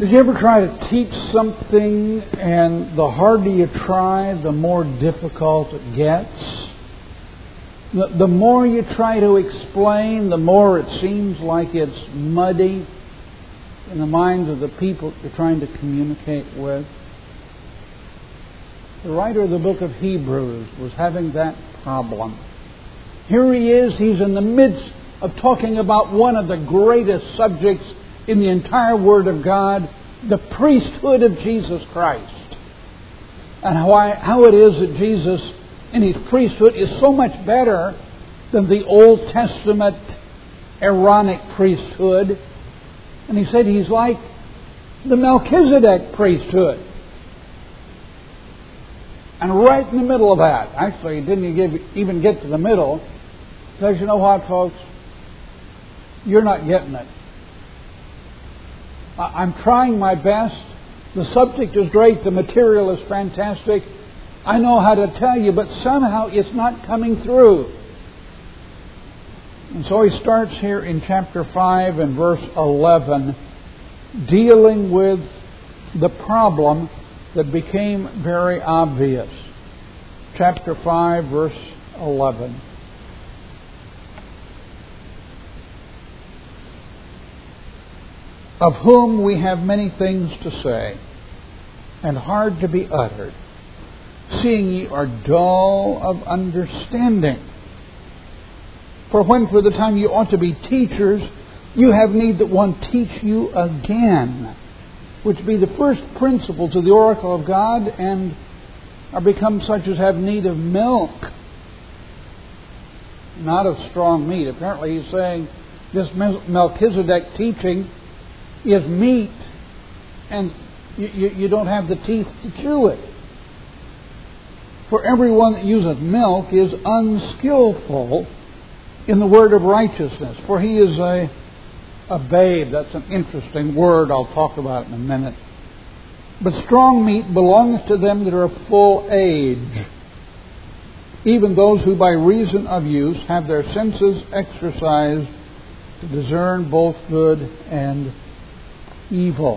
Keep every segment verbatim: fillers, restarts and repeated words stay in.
Did you ever try to teach something and the harder you try, the more difficult it gets? The, the more you try to explain, the more it seems like it's muddy in the minds of the people you're trying to communicate with. The writer of the book of Hebrews was having that problem. Here he is, he's in the midst of talking about one of the greatest subjects in the entire Word of God, the priesthood of Jesus Christ. And how, I, how it is that Jesus in His priesthood is so much better than the Old Testament Aaronic priesthood. And he said He's like the Melchizedek priesthood. And right in the middle of that, actually he didn't even get to the middle, because you know what, folks? You're not getting it. I'm trying my best. The subject is great. The material is fantastic. I know how to tell you, but somehow it's not coming through. And so he starts here in chapter five and verse eleven, dealing with the problem that became very obvious. Chapter five, verse eleven. Of whom we have many things to say, and hard to be uttered, seeing ye are dull of understanding. For when for the time you ought to be teachers, you have need that one teach you again, which be the first principles of the oracle of God, and are become such as have need of milk, not of strong meat. Apparently he's saying this Melchizedek teaching is meat, and you, you, you don't have the teeth to chew it. For everyone that useth milk is unskillful in the word of righteousness, for he is a, a babe. That's an interesting word. I'll talk about it in a minute. But strong meat belongeth to them that are of full age, even those who by reason of use have their senses exercised to discern both good and evil.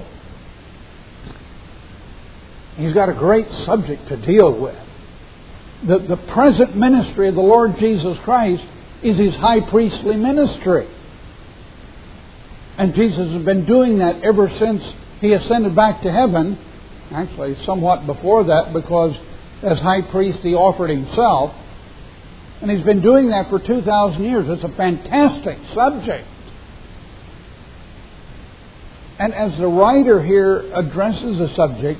He's got a great subject to deal with. The, the present ministry of the Lord Jesus Christ is His high priestly ministry. And Jesus has been doing that ever since He ascended back to heaven. Actually, somewhat before that, because as high priest He offered Himself. And He's been doing that for two thousand years. It's a fantastic subject. And as the writer here addresses the subject,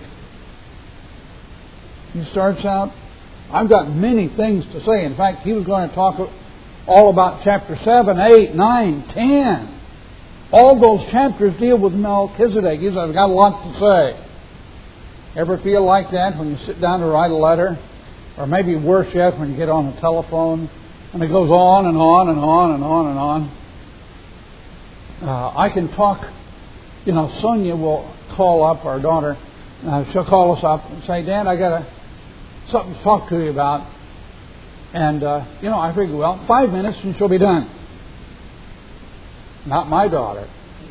he starts out, I've got many things to say. In fact, he was going to talk all about chapter seven, eight, nine, ten. All those chapters deal with Melchizedek. He says, I've got a lot to say. Ever feel like that when you sit down to write a letter? Or maybe worse yet, when you get on the telephone and it goes on and on and on and on and on. Uh, I can talk. You know, Sonia will call up, our daughter, uh, she'll call us up and say, Dad, I got a, something to talk to you about. And, uh, you know, I figure, well, five minutes and she'll be done. Not my daughter.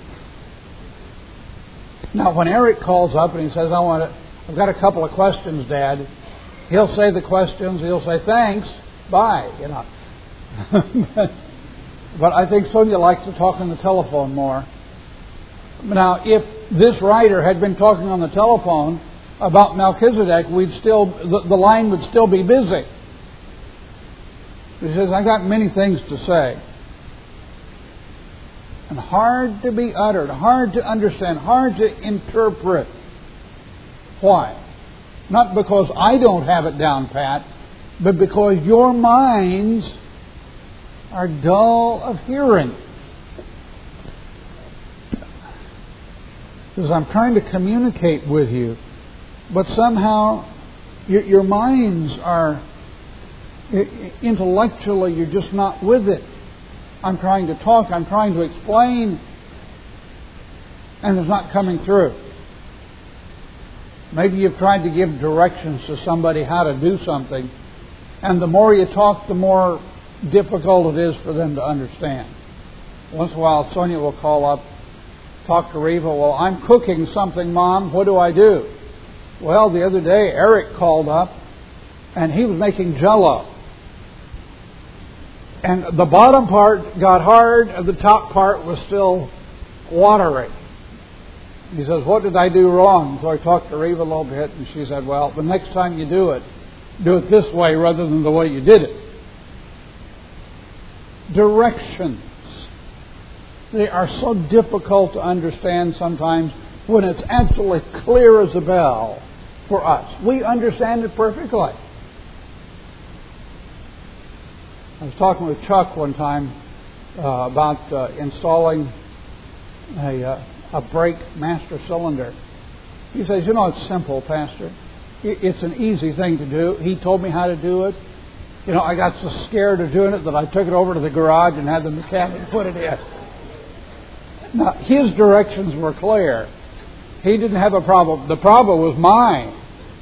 Now, when Eric calls up and he says, I want to, I've got a couple of questions, Dad, he'll say the questions, he'll say, thanks, bye, you know. But I think Sonia likes to talk on the telephone more. Now, if this writer had been talking on the telephone about Melchizedek, we'd still the, the line would still be busy. He says, I got many things to say. And hard to be uttered, hard to understand, hard to interpret. Why? Not because I don't have it down pat, but because your minds are dull of hearing. Because I'm trying to communicate with you, but somehow your, your minds are, intellectually, you're just not with it. I'm trying to talk, I'm trying to explain, and it's not coming through. Maybe you've tried to give directions to somebody how to do something, and the more you talk, the more difficult it is for them to understand. Once in a while, Sonia will call up talk to Reva. Well, I'm cooking something, Mom. What do I do? Well, the other day, Eric called up, and he was making Jell-O. And the bottom part got hard, and the top part was still watery. He says, what did I do wrong? So I talked to Reva a little bit, and she said, well, the next time you do it, do it this way rather than the way you did it. Directions. They are so difficult to understand sometimes when it's absolutely clear as a bell for us. We understand it perfectly. I was talking with Chuck one time uh, about uh, installing a, uh, a brake master cylinder. He says, you know, it's simple, Pastor. It's an easy thing to do. He told me how to do it. You know, I got so scared of doing it that I took it over to the garage and had the mechanic put it in. Now, his directions were clear. He didn't have a problem. The problem was mine.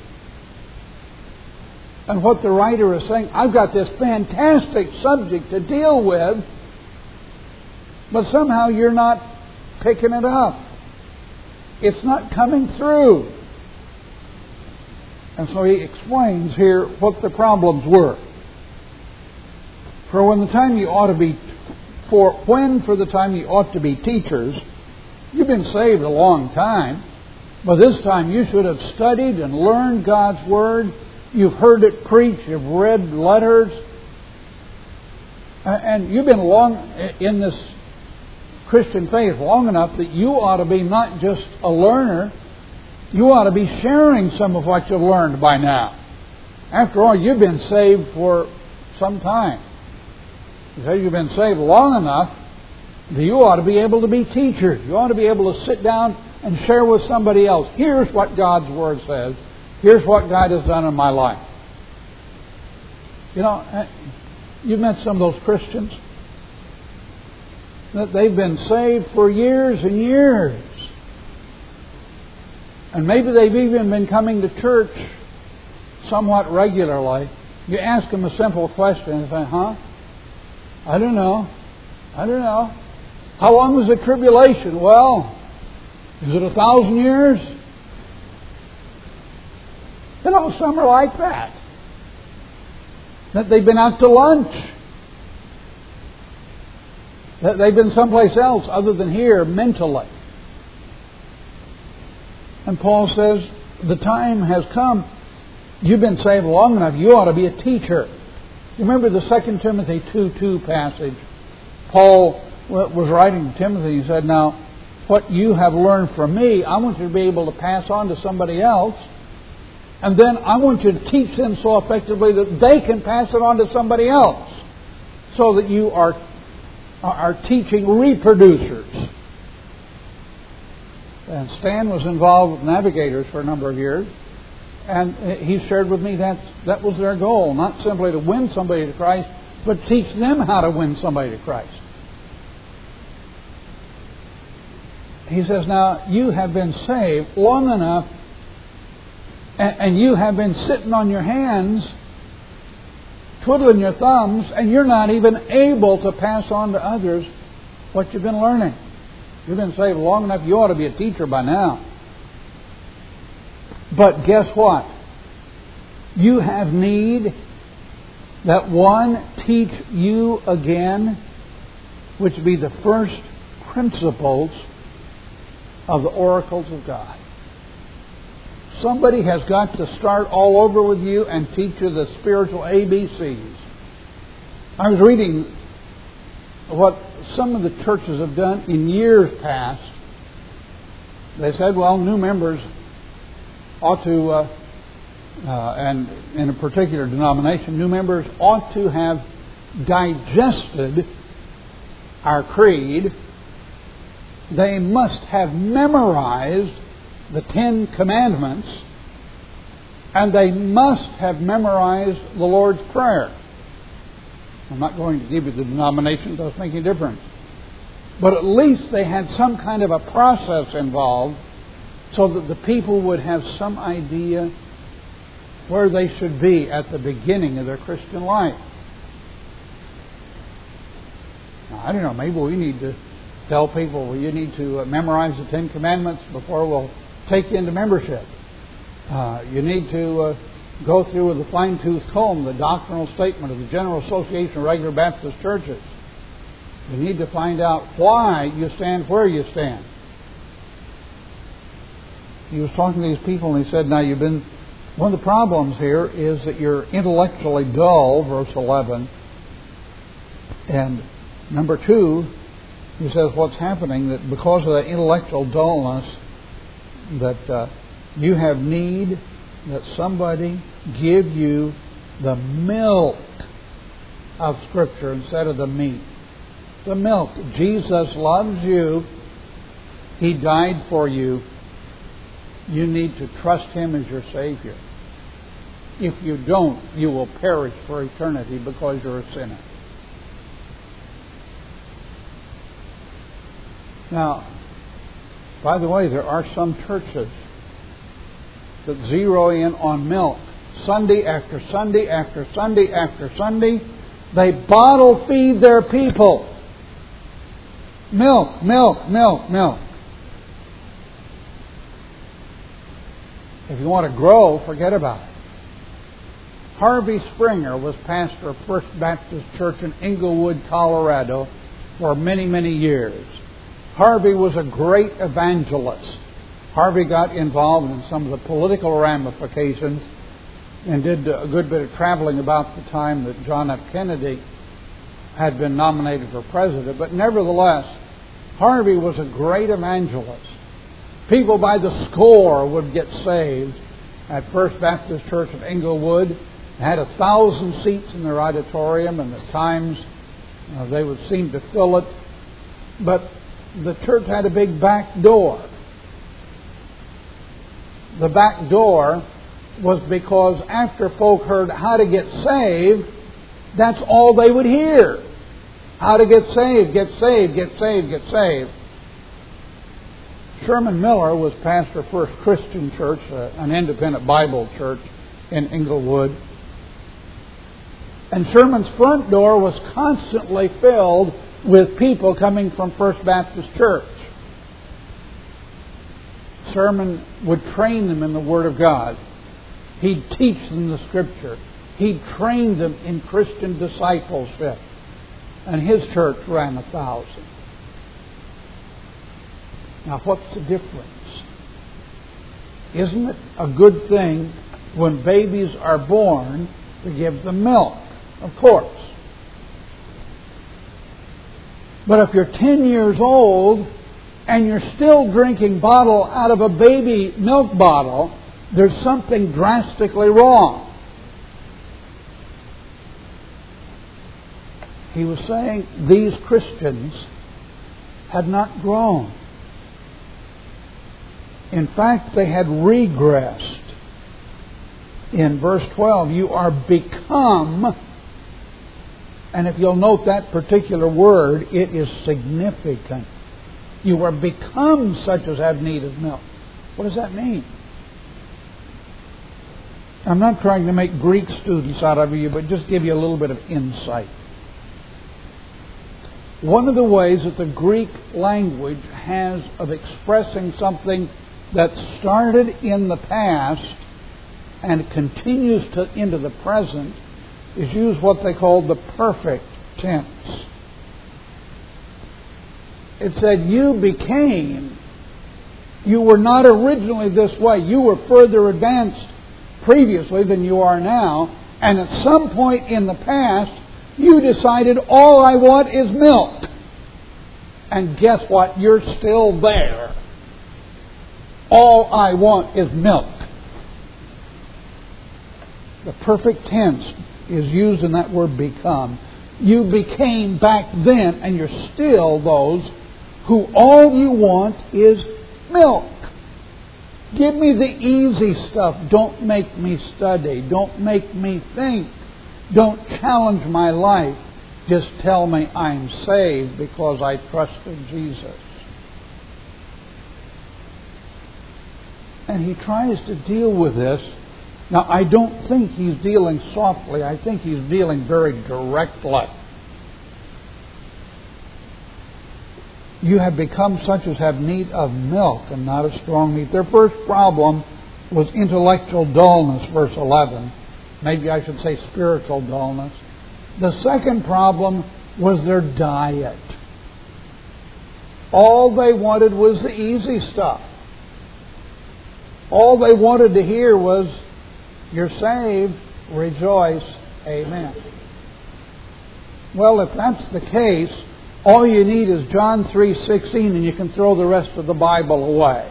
And what the writer is saying, I've got this fantastic subject to deal with, but somehow you're not picking it up. It's not coming through. And so he explains here what the problems were. For when the time you ought to be, for when for the time you ought to be teachers, you've been saved a long time. By this time you should have studied and learned God's Word. You've heard it preached. You've read letters. And you've been long in this Christian faith long enough that you ought to be not just a learner, you ought to be sharing some of what you've learned by now. After all, you've been saved for some time. Because you've been saved long enough that you ought to be able to be teachers. You ought to be able to sit down and share with somebody else. Here's what God's Word says. Here's what God has done in my life. You know, you've met some of those Christians that they've been saved for years and years. And maybe they've even been coming to church somewhat regularly. You ask them a simple question and say, huh? I don't know. I don't know. How long was the tribulation? Well, is it a thousand years? You know, some are like that. That they've been out to lunch. That they've been someplace else other than here mentally. And Paul says, the time has come. You've been saved long enough. You ought to be a teacher. You remember the Second Timothy two two passage? Paul was writing to Timothy. He said, now, what you have learned from me, I want you to be able to pass on to somebody else. And then I want you to teach them so effectively that they can pass it on to somebody else. So that you are, are teaching reproducers. And Stan was involved with Navigators for a number of years. And he shared with me that that was their goal. Not simply to win somebody to Christ, but teach them how to win somebody to Christ. He says, now, you have been saved long enough, and, and you have been sitting on your hands, twiddling your thumbs, and you're not even able to pass on to others what you've been learning. You've been saved long enough, you ought to be a teacher by now. But guess what? You have need that one teach you again, which be the first principles of the oracles of God. Somebody has got to start all over with you and teach you the spiritual A B Cs. I was reading what some of the churches have done in years past. They said, well, new members ought to, uh, uh, and in a particular denomination, new members ought to have digested our creed. They must have memorized the Ten Commandments, and they must have memorized the Lord's Prayer. I'm not going to give you the denomination, it doesn't make any difference. But at least they had some kind of a process involved so that the people would have some idea where they should be at the beginning of their Christian life. Now, I don't know, maybe we need to tell people, well, you need to memorize the Ten Commandments before we'll take you into membership. Uh, you need to uh, go through with a fine-tooth comb the doctrinal statement of the General Association of Regular Baptist Churches. You need to find out why you stand where you stand. He was talking to these people and he said, now you've been, one of the problems here is that you're intellectually dull, verse eleven. And number two, he says what's happening, that because of that intellectual dullness, that uh, you have need that somebody give you the milk of Scripture instead of the meat. The milk. Jesus loves you. He died for you. You need to trust Him as your Savior. If you don't, you will perish for eternity because you're a sinner. Now, by the way, there are some churches that zero in on milk. Sunday after Sunday after Sunday after Sunday, they bottle feed their people. Milk, milk, milk, milk. If you want to grow, forget about it. Harvey Springer was pastor of First Baptist Church in Englewood, Colorado for many, many years. Harvey was a great evangelist. Harvey got involved in some of the political ramifications and did a good bit of traveling about the time that John F. Kennedy had been nominated for president. But nevertheless, Harvey was a great evangelist. People by the score would get saved at First Baptist Church of Englewood. They had a thousand seats in their auditorium, and at times uh, they would seem to fill it. But the church had a big back door. The back door was because after folk heard how to get saved, that's all they would hear. How to get saved, get saved, get saved, get saved. Sherman Miller was pastor of First Christian Church, uh, an independent Bible church in Englewood. And Sherman's front door was constantly filled with people coming from First Baptist Church. Sherman would train them in the Word of God. He'd teach them the Scripture. He'd train them in Christian discipleship. And his church ran a thousand. Now, what's the difference? Isn't it a good thing when babies are born to give them milk? Of course. But if you're ten years old and you're still drinking bottle out of a baby milk bottle, there's something drastically wrong. He was saying these Christians had not grown. In fact, they had regressed. In verse twelve, you are become, and if you'll note that particular word, it is significant. You are become such as have need of milk. What does that mean? I'm not trying to make Greek students out of you, but just give you a little bit of insight. One of the ways that the Greek language has of expressing something that started in the past and continues to into the present is use what they call the perfect tense. It said, you became. You were not originally this way. You were further advanced previously than you are now. And at some point in the past, you decided, all I want is milk. And guess what? You're still there. All I want is milk. The perfect tense is used in that word become. You became back then, and you're still those who all you want is milk. Give me the easy stuff. Don't make me study. Don't make me think. Don't challenge my life. Just tell me I'm saved because I trust in Jesus. And he tries to deal with this. Now, I don't think he's dealing softly. I think he's dealing very directly. You have become such as have need of milk and not of strong meat. Their first problem was intellectual dullness, verse eleven. Maybe I should say spiritual dullness. The second problem was their diet. All they wanted was the easy stuff. All they wanted to hear was, "You're saved, rejoice, amen." Well, if that's the case, all you need is John three sixteen, and you can throw the rest of the Bible away.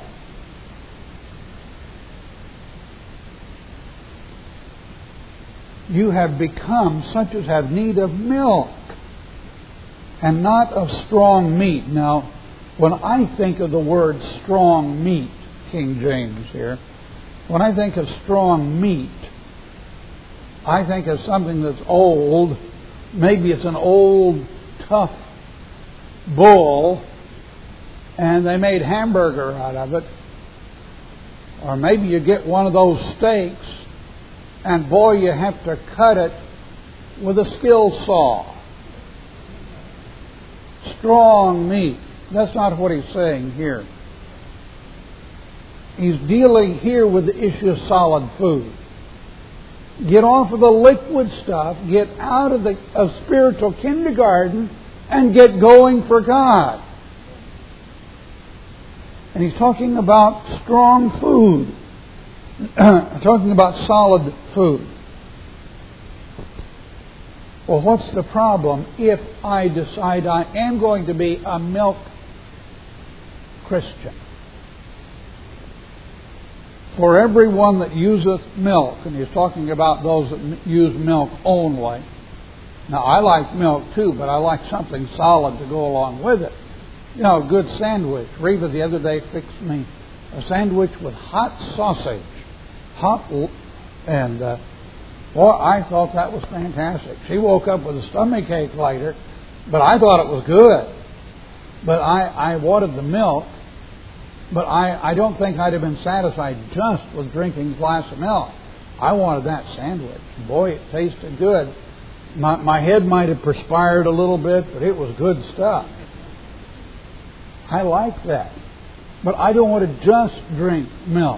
You have become such as have need of milk and not of strong meat. Now, when I think of the word strong meat, King James here, when I think of strong meat, I think of something that's old. Maybe it's an old, tough bull, and they made hamburger out of it. Or maybe you get one of those steaks, and boy, you have to cut it with a skill saw. Strong meat. That's not what he's saying here. He's dealing here with the issue of solid food. Get off of the liquid stuff, get out of the of spiritual kindergarten, and get going for God. And he's talking about strong food. Talking about solid food. Well, what's the problem if I decide I am going to be a milk Christian? For everyone that useth milk, and he's talking about those that use milk only. Now, I like milk too, but I like something solid to go along with it. You know, a good sandwich. Reva the other day fixed me a sandwich with hot sausage. Hot, and uh, boy, I thought that was fantastic. She woke up with a stomach ache later, but I thought it was good. But I, I wanted the milk, but I, I don't think I'd have been satisfied just with drinking a glass of milk. I wanted that sandwich. Boy, it tasted good. My, my head might have perspired a little bit, but it was good stuff. I like that. But I don't want to just drink milk.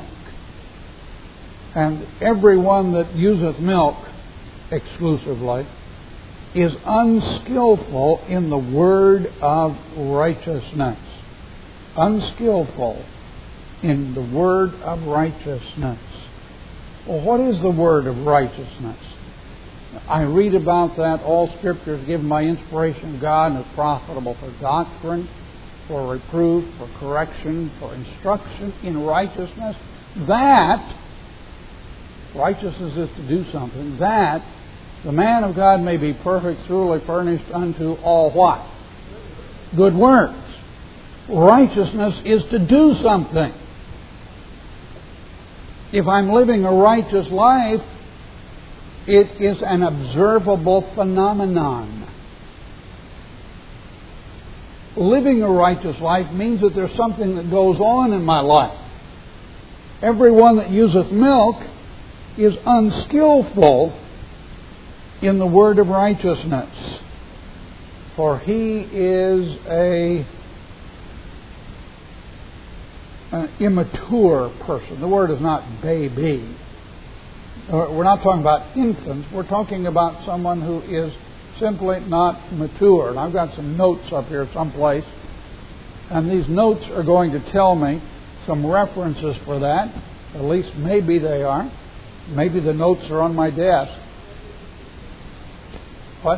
And everyone that useth milk exclusively is unskillful in the word of righteousness. Unskillful in the word of righteousness. Well, what is the word of righteousness? I read about that. All Scripture is given by inspiration of God and is profitable for doctrine, for reproof, for correction, for instruction in righteousness. That righteousness is to do something, that the man of God may be perfect, thoroughly furnished unto all what? Good works. Righteousness is to do something. If I'm living a righteous life, it is an observable phenomenon. Living a righteous life means that there's something that goes on in my life. Everyone that useth milk is unskillful in the word of righteousness, for he is a an immature person. The word is not baby. We're not talking about infants. We're talking about someone who is simply not mature. And I've got some notes up here someplace, and these notes are going to tell me some references for that. At least maybe they are. Maybe the notes are on my desk. What?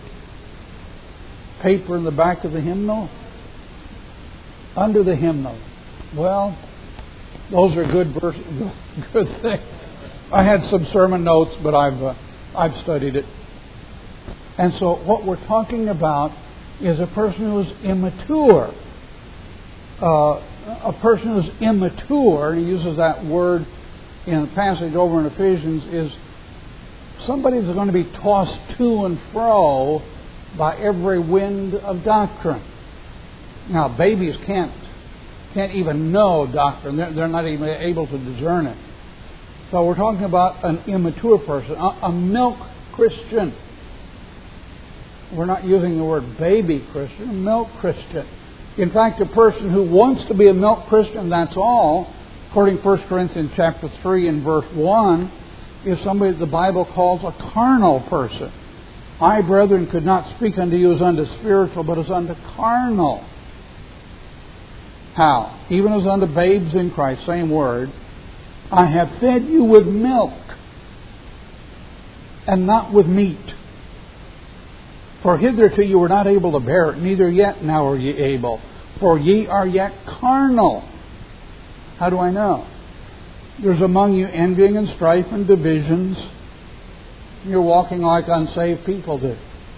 Paper in the back of the hymnal? Under the hymnal. Well, those are good verses, good things. I had some sermon notes, but I've uh, I've studied it. And so what we're talking about is a person who is immature. Uh, a person who is immature, he uses that word in the passage over in Ephesians, is somebody that's going to be tossed to and fro by every wind of doctrine. Now, babies can't can't even know doctrine. They're, they're not even able to discern it. So we're talking about an immature person, a, a milk Christian. We're not using the word baby Christian, a milk Christian. In fact, a person who wants to be a milk Christian, that's all, according to First Corinthians chapter three and verse one, is somebody that the Bible calls a carnal person. I, brethren, could not speak unto you as unto spiritual, but as unto carnal. How? Even as unto babes in Christ, same word. I have fed you with milk, and not with meat. For hitherto you were not able to bear it, neither yet now are ye able. For ye are yet carnal. How do I know? There's among you envying and strife and divisions. You're walking like unsaved people do.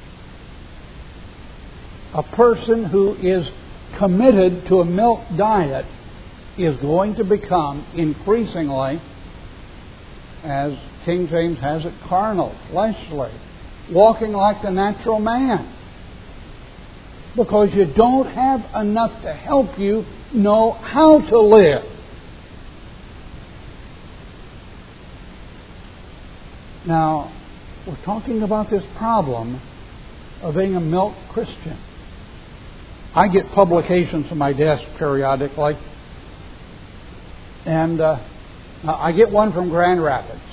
A person who is committed to a milk diet is going to become increasingly, as King James has it, carnal, fleshly, walking like the natural man. Because you don't have enough to help you know how to live. Now, we're talking about this problem of being a milk Christian. I get publications on my desk periodically, and uh, I get one from Grand Rapids,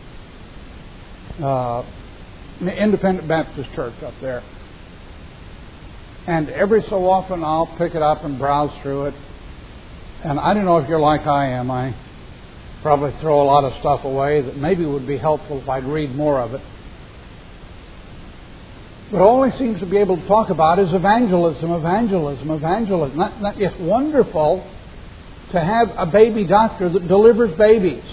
uh, an Independent Baptist church up there. And every so often I'll pick it up and browse through it. And I don't know if you're like I am. I probably throw a lot of stuff away that maybe would be helpful if I'd read more of it. But all he seems to be able to talk about is evangelism, evangelism, evangelism. That, that, it's wonderful to have a baby doctor that delivers babies.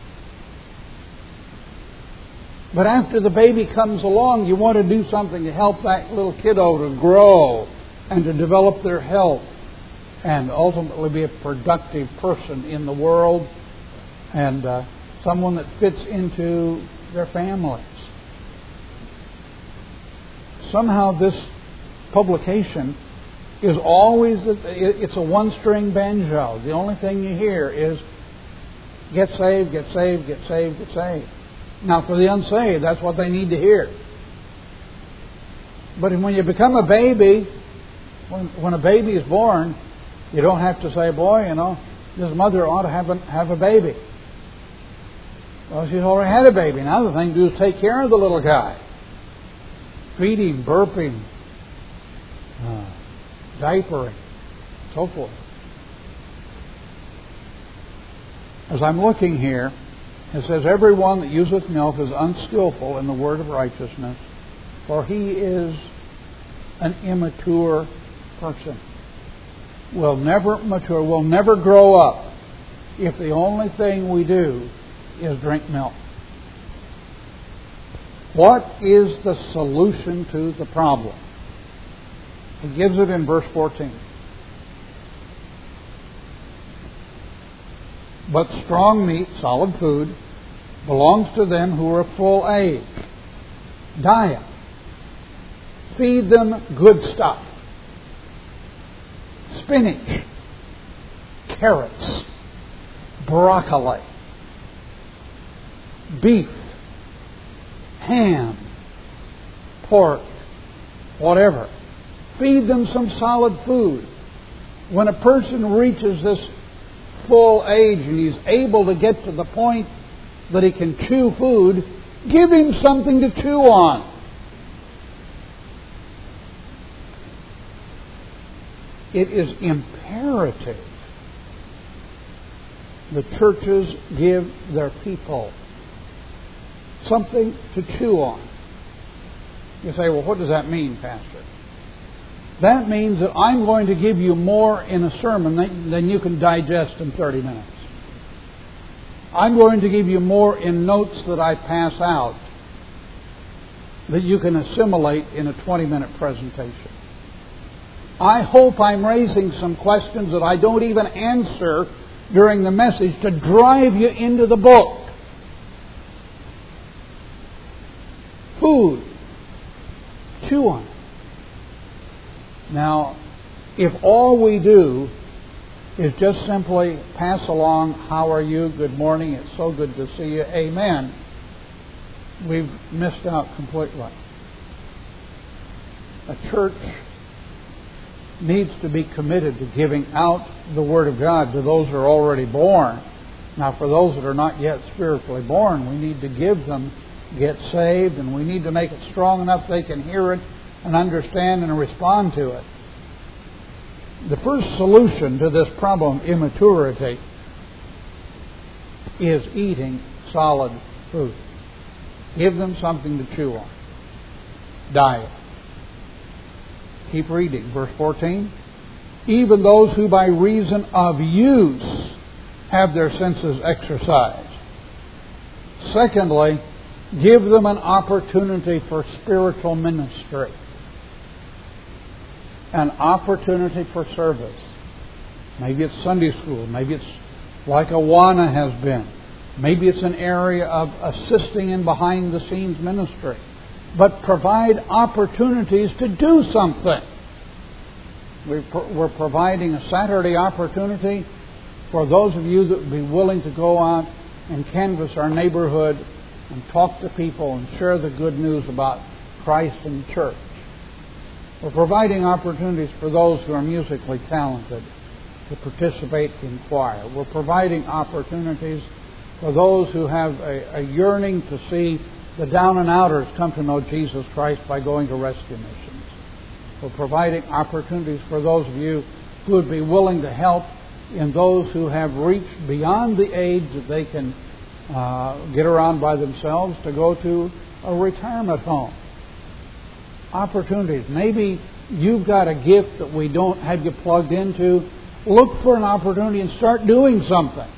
But after the baby comes along, you want to do something to help that little kiddo to grow and to develop their health and ultimately be a productive person in the world and uh, someone that fits into their families. Somehow this publication is always, it's a one-string banjo. The only thing you hear is get saved, get saved, get saved, get saved. Now, for the unsaved, that's what they need to hear. But when you become a baby, when, when a baby is born, you don't have to say, boy, you know, this mother ought to have a, have a baby. Well, she's already had a baby. Now the thing to do is take care of the little guy. Feeding, burping, uh, diapering, so forth. As I'm looking here, it says, everyone that useth milk is unskillful in the word of righteousness, for he is an immature person. Will never mature, will never grow up if the only thing we do is drink milk. What is the solution to the problem? He gives it in verse fourteen. But strong meat, solid food, belongs to them who are of full age. Diet. Feed them good stuff. Spinach, carrots, broccoli, beef, ham, pork, whatever. Feed them some solid food. When a person reaches this full age and he's able to get to the point that he can chew food, give him something to chew on. It is imperative the churches give their people something to chew on. You say, well, what does that mean, Pastor? That means that I'm going to give you more in a sermon than you can digest in thirty minutes. I'm going to give you more in notes that I pass out that you can assimilate in a twenty-minute presentation. I hope I'm raising some questions that I don't even answer during the message to drive you into the book. Food. Chew on it. Now, if all we do is just simply pass along, how are you, good morning, it's so good to see you, amen, we've missed out completely. A church needs to be committed to giving out the Word of God to those who are already born. Now, for those that are not yet spiritually born, we need to give them, get saved, and we need to make it strong enough they can hear it and understand and respond to it. The first solution to this problem, immaturity, is eating solid food. Give them something to chew on. Diet. Keep reading. Verse fourteen. Even those who by reason of use have their senses exercised. Secondly, give them an opportunity for spiritual ministry. An opportunity for service. Maybe it's Sunday school. Maybe it's like Awana has been. Maybe it's an area of assisting in behind-the-scenes ministry. But provide opportunities to do something. We're providing a Saturday opportunity for those of you that would be willing to go out and canvass our neighborhood and talk to people and share the good news about Christ and the church. We're providing opportunities for those who are musically talented to participate in choir. We're providing opportunities for those who have a, a yearning to see the down and outers come to know Jesus Christ by going to rescue missions. We're providing opportunities for those of you who would be willing to help in those who have reached beyond the age that they can uh, get around by themselves to go to a retirement home. Opportunities. Maybe you've got a gift that we don't have you plugged into. Look for an opportunity and start doing something.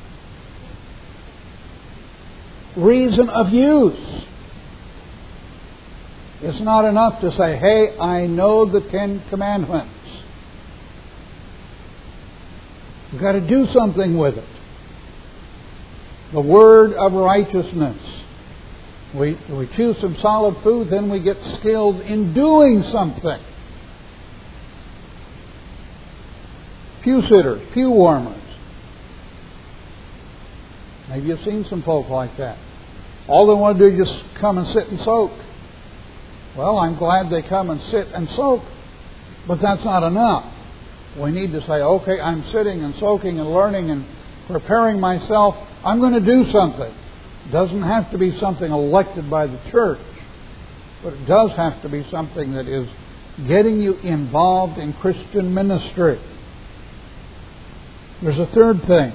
Reason of use. It's not enough to say, hey, I know the Ten Commandments. You've got to do something with it. The word of righteousness. We, we choose some solid food, then we get skilled in doing something. Pew sitters, pew warmers. Maybe you've seen some folk like that. All they want to do is just come and sit and soak. Well, I'm glad they come and sit and soak, but that's not enough. We need to say, okay, I'm sitting and soaking and learning and preparing myself. I'm going to do something. It doesn't have to be something elected by the church, but it does have to be something that is getting you involved in Christian ministry. There's a third thing.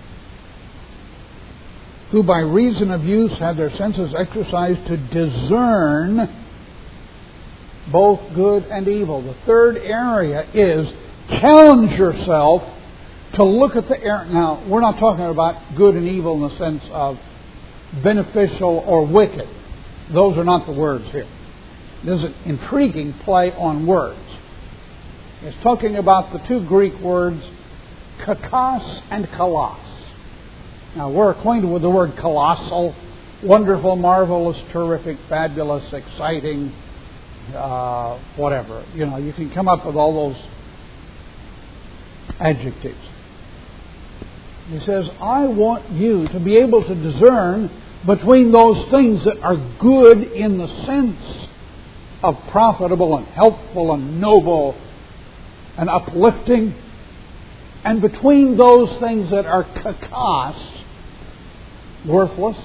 Who by reason of use have their senses exercised to discern both good and evil. The third area is challenge yourself to look at the area. Now, we're not talking about good and evil in the sense of beneficial or wicked. Those are not the words here. There's an intriguing play on words. It's talking about the two Greek words kakos and kalos. Now, we're acquainted with the word colossal, wonderful, marvelous, terrific, fabulous, exciting, uh, whatever. You know, you can come up with all those adjectives. He says, I want you to be able to discern between those things that are good in the sense of profitable and helpful and noble and uplifting, and between those things that are kakos, worthless,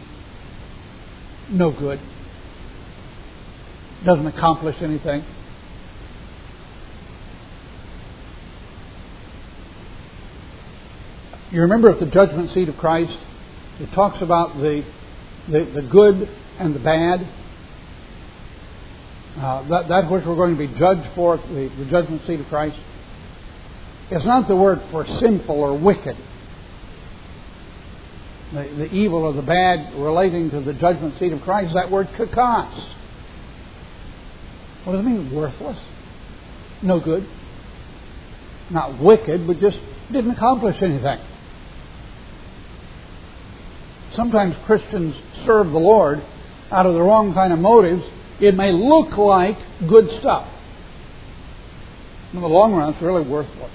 no good, doesn't accomplish anything. You remember at the judgment seat of Christ, it talks about the the, the good and the bad. Uh, that, that which we're going to be judged for at the, the judgment seat of Christ. It's not the word for sinful or wicked. The, the evil or the bad relating to the judgment seat of Christ is that word kakos. What does it mean? Worthless. No good. Not wicked, but just didn't accomplish anything. Sometimes Christians serve the Lord out of the wrong kind of motives. It may look like good stuff. In the long run, it's really worthless.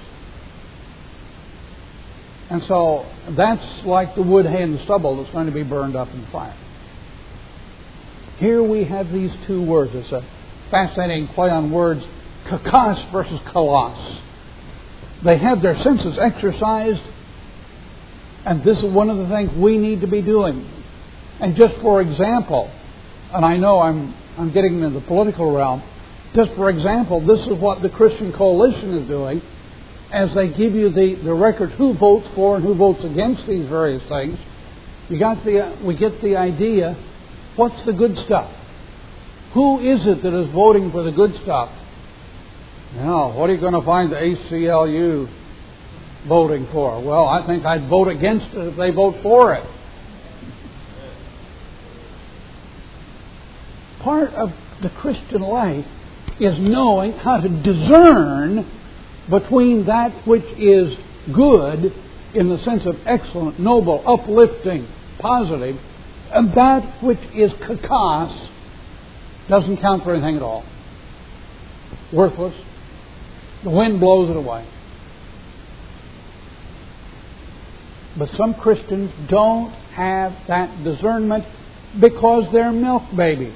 And so that's like the wood, hay, and the stubble that's going to be burned up in the fire. Here we have these two words. It's a fascinating play on words, kakos versus kalos. They have their senses exercised, and this is one of the things we need to be doing. And just for example, and I know I'm I'm getting into the political realm, just for example, this is what the Christian Coalition is doing as they give you the, the record who votes for and who votes against these various things. You got the uh, we get the idea. What's the good stuff? Who is it that is voting for the good stuff? Now, what are you going to find the A C L U voting for? Well, I think I'd vote against it if they vote for it. Part of the Christian life is knowing how to discern between that which is good in the sense of excellent, noble, uplifting, positive, and that which is kakos, doesn't count for anything at all. Worthless. The wind blows it away. But some Christians don't have that discernment because they're milk babies.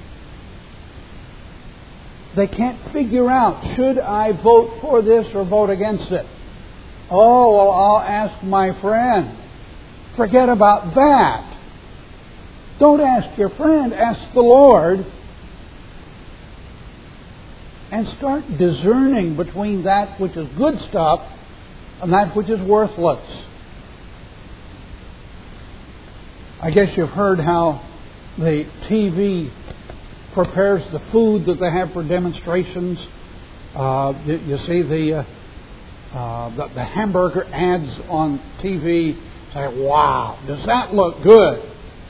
They can't figure out, should I vote for this or vote against it? Oh, well, I'll ask my friend. Forget about that. Don't ask your friend, ask the Lord. And start discerning between that which is good stuff and that which is worthless. I guess you've heard how the T V prepares the food that they have for demonstrations. Uh, you, you see the, uh, uh, the the hamburger ads on T V. Say, wow, does that look good?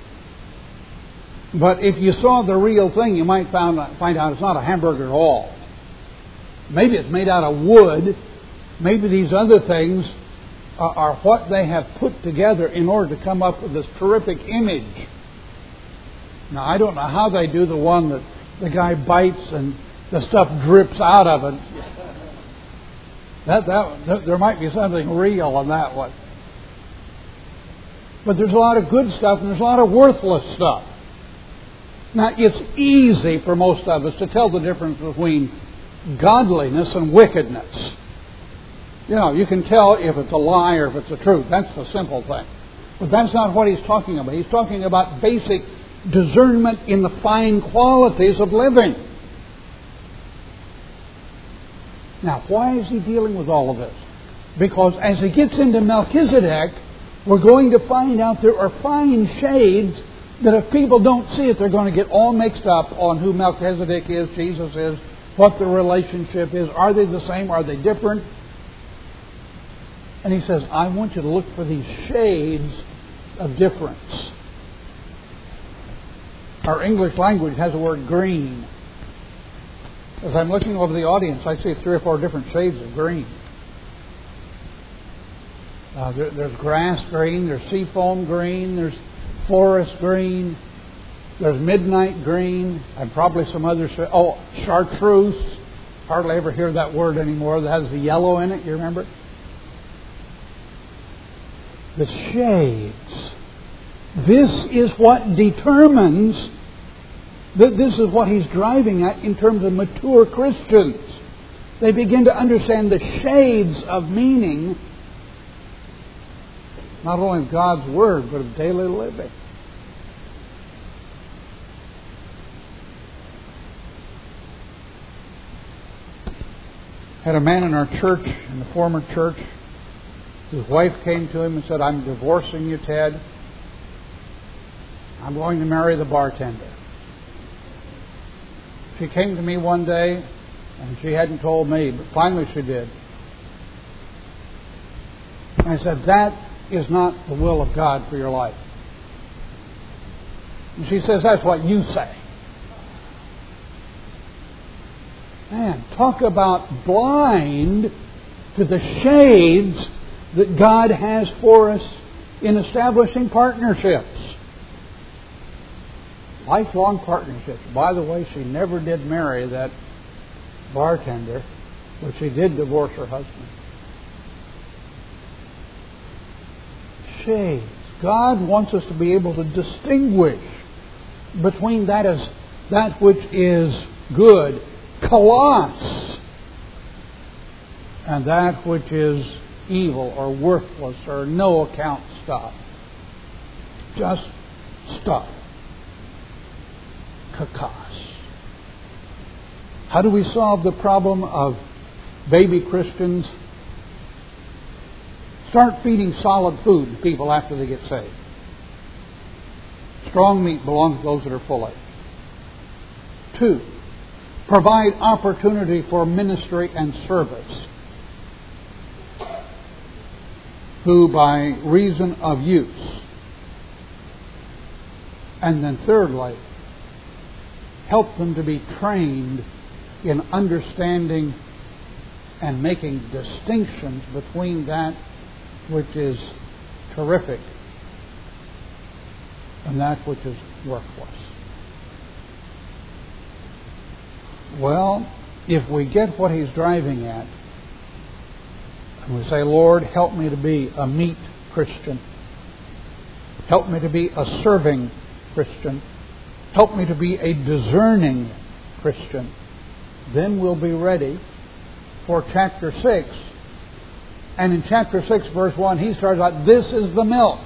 But if you saw the real thing, you might find, find out it's not a hamburger at all. Maybe it's made out of wood. Maybe these other things are, are what they have put together in order to come up with this terrific image. Now, I don't know how they do the one that the guy bites and the stuff drips out of it. That, that, there might be something real on that one. But there's a lot of good stuff and there's a lot of worthless stuff. Now, it's easy for most of us to tell the difference between godliness and wickedness. You know, you can tell if it's a lie or if it's the truth. That's the simple thing. But that's not what he's talking about. He's talking about basic discernment in the fine qualities of living. Now, why is he dealing with all of this? Because as he gets into Melchizedek, we're going to find out there are fine shades that if people don't see it, they're going to get all mixed up on who Melchizedek is, Jesus is, what the relationship is. Are they the same? Are they different? And he says, I want you to look for these shades of difference. Our English language has the word green. As I'm looking over the audience, I see three or four different shades of green. Uh, there, there's grass green, there's seafoam green, there's forest green, there's midnight green, and probably some other shades. Oh, chartreuse. Hardly ever hear that word anymore. That has the yellow in it, you remember? The shades. This is what determines that this is what he's driving at in terms of mature Christians. They begin to understand the shades of meaning, not only of God's Word, but of daily living. Had a man in our church, in the former church, his wife came to him and said, I'm divorcing you, Ted. I'm going to marry the bartender. She came to me one day, and she hadn't told me, but finally she did. And I said, that is not the will of God for your life. And she says, that's what you say. Man, talk about blind to the shades that God has for us in establishing partnerships. Lifelong partnerships. By the way, she never did marry that bartender, but she did divorce her husband. Shades. God wants us to be able to distinguish between that as that which is good. Kalos and that which is evil or worthless or no account stuff. Just stuff. Kakos. How do we solve the problem of baby Christians? Start feeding solid food to people after they get saved. Strong meat belongs to those that are full age. Two, provide opportunity for ministry and service, who by reason of use. And then thirdly, help them to be trained in understanding and making distinctions between that which is terrific and that which is worthless. Well, if we get what he's driving at, and we say, Lord, help me to be a meek Christian. Help me to be a serving Christian. Help me to be a discerning Christian. Then we'll be ready for chapter six. And in chapter six, verse one, he starts out, this is the milk.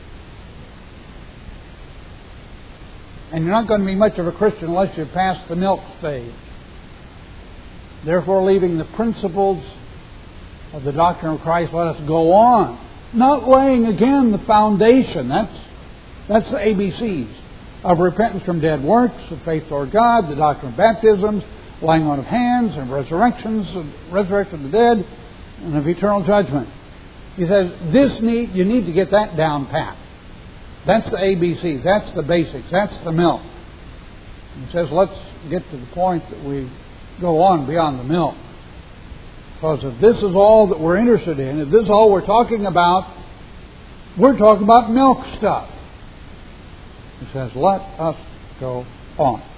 And you're not going to be much of a Christian unless you pass the milk stage. Therefore, leaving the principles of the doctrine of Christ, let us go on. Not laying again the foundation. That's, that's the A B Cs of repentance from dead works, of faith toward God, the doctrine of baptisms, laying on of hands, and resurrections, and resurrection of the dead, and of eternal judgment. He says, this need, you need to get that down pat. That's the A B Cs. That's the basics. That's the milk. He says, let's get to the point that we go on beyond the milk. Because if this is all that we're interested in, if this is all we're talking about, we're talking about milk stuff. He says, let us go on.